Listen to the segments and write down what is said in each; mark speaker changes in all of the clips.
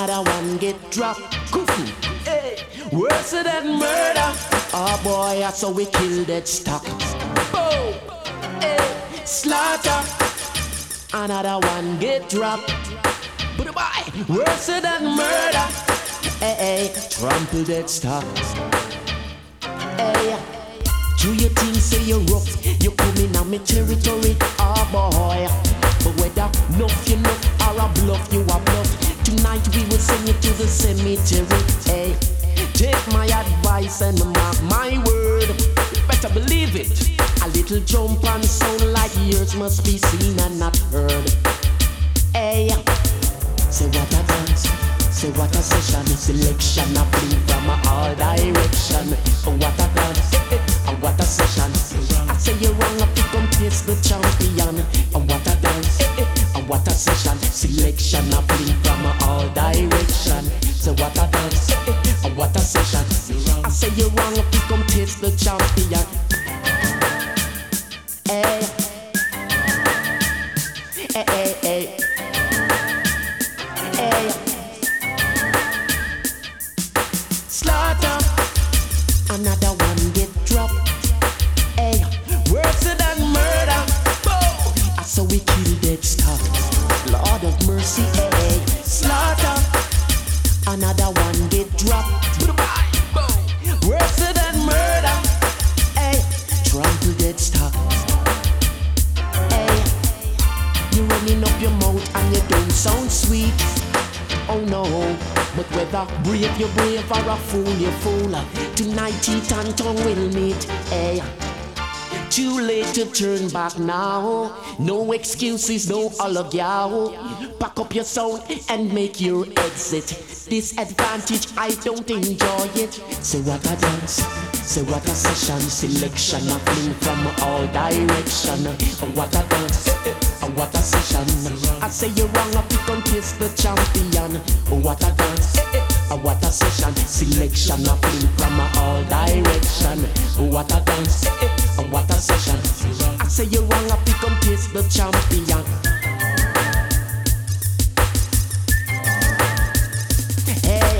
Speaker 1: another one get dropped. Kufu, hey, worse than murder. Oh boy, that's how we kill that stock. Boom, hey, slaughter, another one get dropped. But boy, worse than murder. Hey, hey, trample that stock. Hey, do you think say you're rough? You come in on me territory, oh boy. But whether enough you know or a bluff, you a bluff. Tonight we will send you to the cemetery. Hey, take my advice and mark my word. You better believe it. A little jump and sound like yours must be seen and not heard. Hey, say what a dance, say what a session, selection a bring from all direction. What a dance, what a session. I say you're wrong if you come face the champion. What a dance, what a session, selection a bring from all direction. So what a dance, what a session. I say you're wrong if you come taste the champion. Hey, hey, hey, hey. Hey, slaughter, another one get dropped. Hey, worse than murder. Boom, that's how we kill dead stuff. Lord of mercy, hey, slaughter, another one get dropped. Boom, worse than murder. Hey, trample dead stuff. Hey, you running up your mouth and you don't sound sweet. Oh no, but whether brave you brave or a fool you fool, tonight teeth and tongue will meet. Hey, too late to turn back now. No excuses, no allow. Pack up your sound and make your exit. Disadvantage, I don't enjoy it. Say what a dance, say what a session, selection a fling from all direction. What a dance, what a session. I say you're wrong if you come kiss the champion. What a dance, what a session, selection a fling from all direction. What a dance, what a session. I say you're wrong if you come kiss the champion. Hey,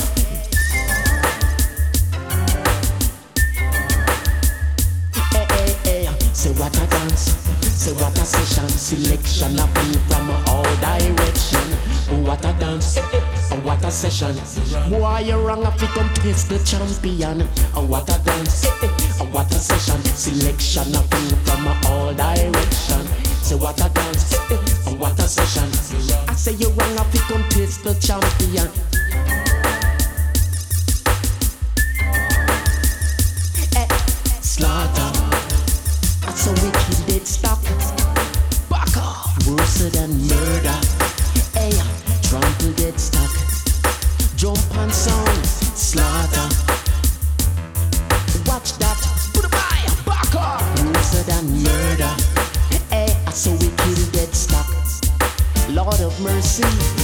Speaker 1: hey, hey, hey. Say what a dance, say what a session, selection a fling from all direction. What a dance, what a session. Boy, you're wrong if you come taste the champion. What a dance, what a session, selection a fling from all direction. Say what a dance, what a session. I say you're wrong if you come taste the champion. Slaughter, that's so wicked dead stock. Back off, worse than murder. Hey, trample dead stock. Jump and sound, slaughter. Watch that, put a fire, back off, worse than murder. Hey, that's so wicked dead stock. Lord of mercy.